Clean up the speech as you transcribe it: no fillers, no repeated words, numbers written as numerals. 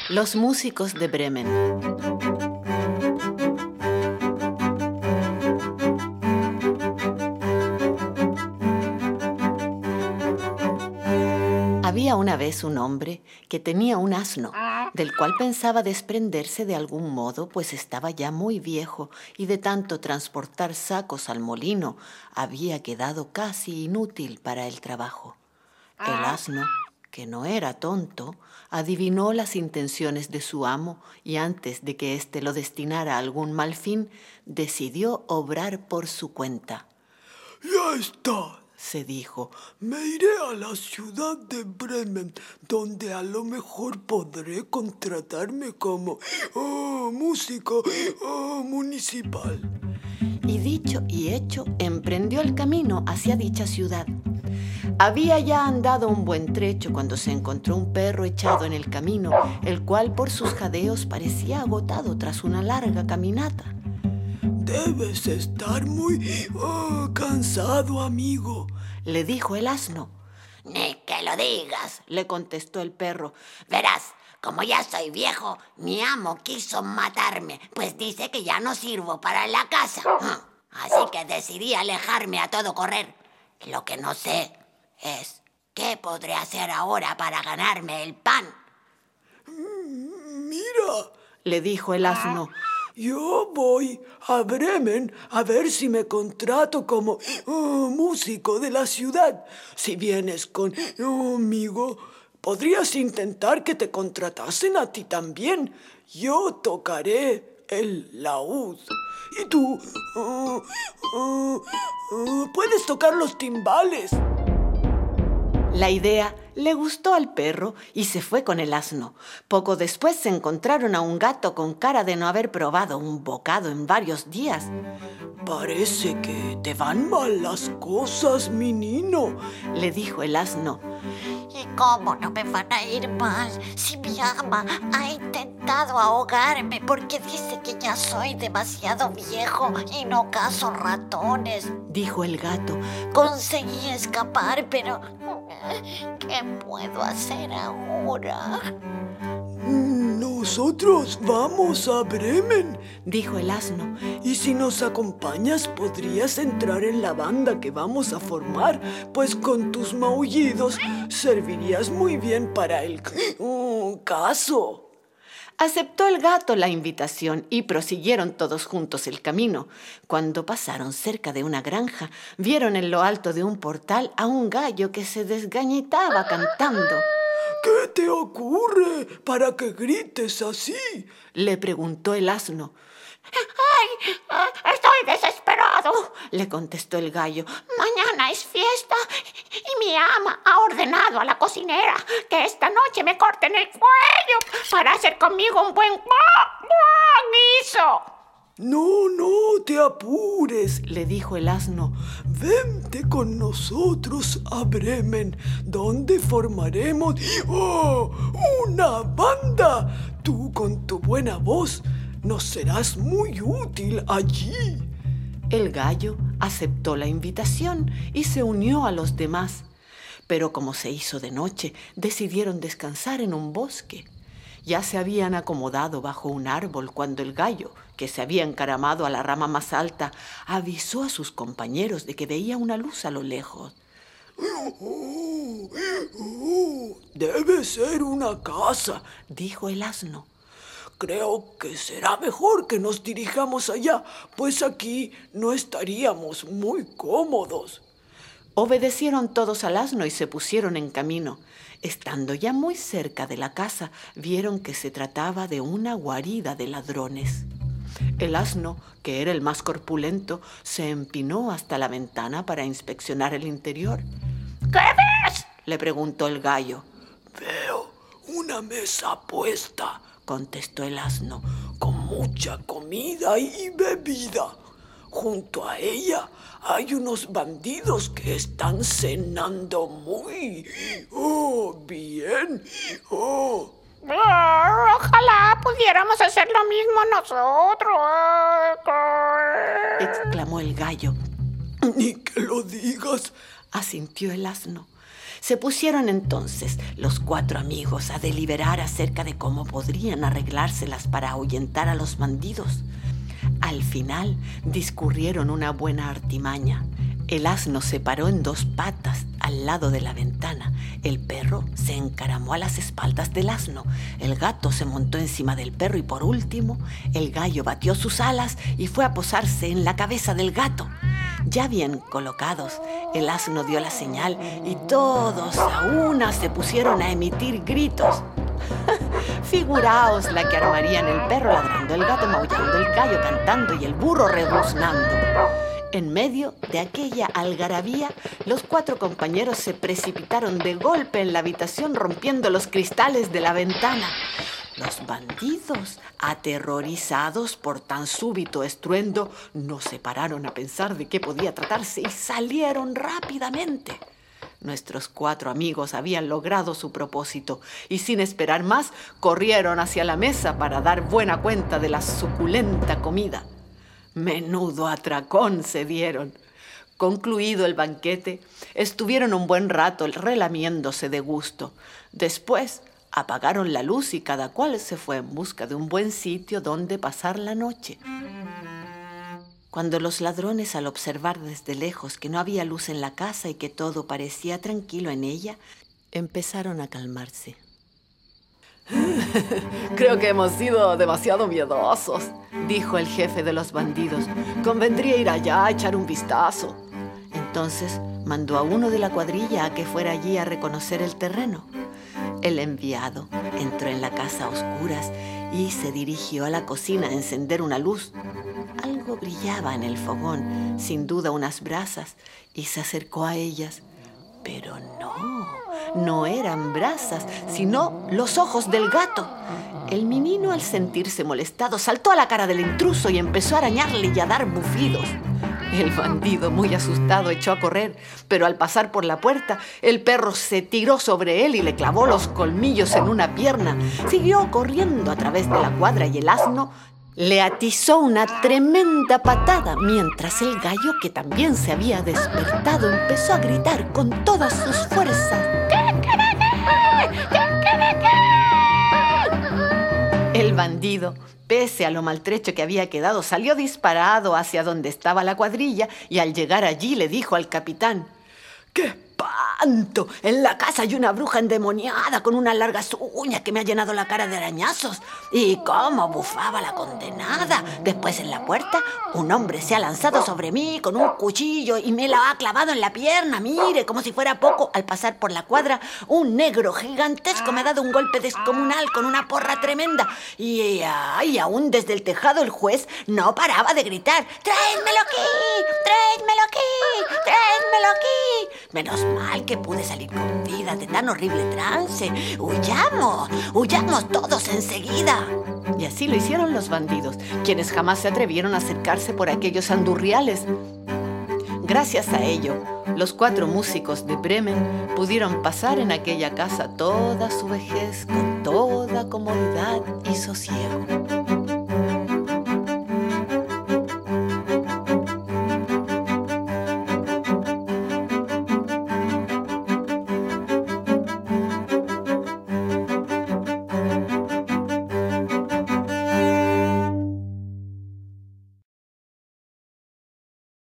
Los músicos de Bremen. Había una vez un hombre que tenía un asno, del cual pensaba desprenderse de algún modo, pues estaba ya muy viejo y de tanto transportar sacos al molino había quedado casi inútil para el trabajo. El asno, que no era tonto, adivinó las intenciones de su amo y antes de que éste lo destinara a algún mal fin, decidió obrar por su cuenta. «Ya está», se dijo. «Me iré a la ciudad de Bremen, donde a lo mejor podré contratarme como músico municipal». Y dicho y hecho, emprendió el camino hacia dicha ciudad. Había ya andado un buen trecho cuando se encontró un perro echado en el camino, el cual por sus jadeos parecía agotado tras una larga caminata. «Debes estar muy cansado, amigo», le dijo el asno. «Ni que lo digas», le contestó el perro. «Verás, como ya soy viejo, mi amo quiso matarme, pues dice que ya no sirvo para la casa. Así que decidí alejarme a todo correr. Lo que no sé es qué podré hacer ahora para ganarme el pan». «Mira», le dijo el asno, «yo voy a Bremen a ver si me contrato como músico de la ciudad. Si vienes conmigo, podrías intentar que te contratasen a ti también. Yo tocaré el laúd y tú puedes tocar los timbales». La idea le gustó al perro y se fue con el asno. Poco después se encontraron a un gato con cara de no haber probado un bocado en varios días. «Parece que te van mal las cosas, mi niño», le dijo el asno. ¿Y cómo no me van a ir mal si mi ama ha intentado ahogarme porque dice que ya soy demasiado viejo y no cazo ratones?, dijo el gato. Conseguí escapar, pero ¿qué puedo hacer ahora? «Nosotros vamos a Bremen», dijo el asno. «y si nos acompañas podrías entrar en la banda que vamos a formar, pues con tus maullidos servirías muy bien para el caso». Aceptó el gato la invitación y prosiguieron todos juntos el camino. Cuando pasaron cerca de una granja, vieron en lo alto de un portal a un gallo que se desgañitaba cantando. «¿Qué te ocurre para que grites así?», le preguntó el asno. ¡Ay! ¡Estoy desesperado!, le contestó el gallo. «Mañana es fiesta y mi ama ha ordenado a la cocinera que esta noche me corten el cuello para hacer conmigo un buen guiso». «No te apures», le dijo el asno. «Vente con nosotros a Bremen, donde formaremos una banda. Tú con tu buena voz nos serás muy útil allí». El gallo aceptó la invitación y se unió a los demás. Pero como se hizo de noche, decidieron descansar en un bosque. Ya se habían acomodado bajo un árbol cuando el gallo, que se había encaramado a la rama más alta, avisó a sus compañeros de que veía una luz a lo lejos. «Debe ser una casa», dijo el asno. «Creo que será mejor que nos dirijamos allá, pues aquí no estaríamos muy cómodos». Obedecieron todos al asno y se pusieron en camino. Estando ya muy cerca de la casa, vieron que se trataba de una guarida de ladrones. El asno, que era el más corpulento, se empinó hasta la ventana para inspeccionar el interior. «¿Qué ves?», le preguntó el gallo. «Veo una mesa puesta», contestó el asno, «con mucha comida y bebida. Junto a ella hay unos bandidos que están cenando muy bien. Ojalá pudiéramos hacer lo mismo nosotros», exclamó el gallo. «Ni que lo digas», asintió el asno. Se pusieron entonces los 4 amigos a deliberar acerca de cómo podrían arreglárselas para ahuyentar a los bandidos. Al final discurrieron una buena artimaña. El asno se paró en 2 patas al lado de la ventana. El perro se encaramó a las espaldas del asno. El gato se montó encima del perro y por último, el gallo batió sus alas y fue a posarse en la cabeza del gato. Ya bien colocados, el asno dio la señal y todos a una se pusieron a emitir gritos. Figuraos la que armarían: el perro ladrando, el gato maullando, el gallo cantando y el burro rebuznando. En medio de aquella algarabía, los 4 compañeros se precipitaron de golpe en la habitación, rompiendo los cristales de la ventana. Los bandidos, aterrorizados por tan súbito estruendo, no se pararon a pensar de qué podía tratarse y salieron rápidamente. Nuestros 4 amigos habían logrado su propósito y sin esperar más corrieron hacia la mesa para dar buena cuenta de la suculenta comida. Menudo atracón se dieron. Concluido el banquete, estuvieron un buen rato relamiéndose de gusto. Después apagaron la luz y cada cual se fue en busca de un buen sitio donde pasar la noche. Cuando los ladrones, al observar desde lejos que no había luz en la casa y que todo parecía tranquilo en ella, empezaron a calmarse. Creo que hemos sido demasiado miedosos, dijo el jefe de los bandidos. Convendría ir allá a echar un vistazo. Entonces mandó a uno de la cuadrilla a que fuera allí a reconocer el terreno. El enviado entró en la casa a oscuras y se dirigió a la cocina a encender una luz. Algo brillaba en el fogón, sin duda unas brasas, y se acercó a ellas. Pero no eran brasas, sino los ojos del gato. El menino, al sentirse molestado, saltó a la cara del intruso y empezó a arañarle y a dar bufidos. El bandido, muy asustado, echó a correr, pero al pasar por la puerta, el perro se tiró sobre él y le clavó los colmillos en una pierna. Siguió corriendo a través de la cuadra y el asno le atizó una tremenda patada, mientras el gallo, que también se había despertado, empezó a gritar con todas sus fuerzas. El bandido, pese a lo maltrecho que había quedado, salió disparado hacia donde estaba la cuadrilla y al llegar allí le dijo al capitán: ¡Qué espanto! En la casa hay una bruja endemoniada con unas largas uñas que me ha llenado la cara de arañazos. Y cómo bufaba la condenada. Después, en la puerta, un hombre se ha lanzado sobre mí con un cuchillo y me la ha clavado en la pierna. Mire, como si fuera poco, al pasar por la cuadra, un negro gigantesco me ha dado un golpe descomunal con una porra tremenda. Y aún desde el tejado el juez no paraba de gritar: ¡Tráemelo aquí! ¡Tráemelo aquí! ¡Tráemelo aquí! Menos mal que pude salir con vida de tan horrible trance. ¡Huyamos todos enseguida! Y así lo hicieron los bandidos, quienes jamás se atrevieron a acercarse por aquellos andurriales. Gracias a ello, los 4 músicos de Bremen pudieron pasar en aquella casa toda su vejez con toda comodidad y sosiego.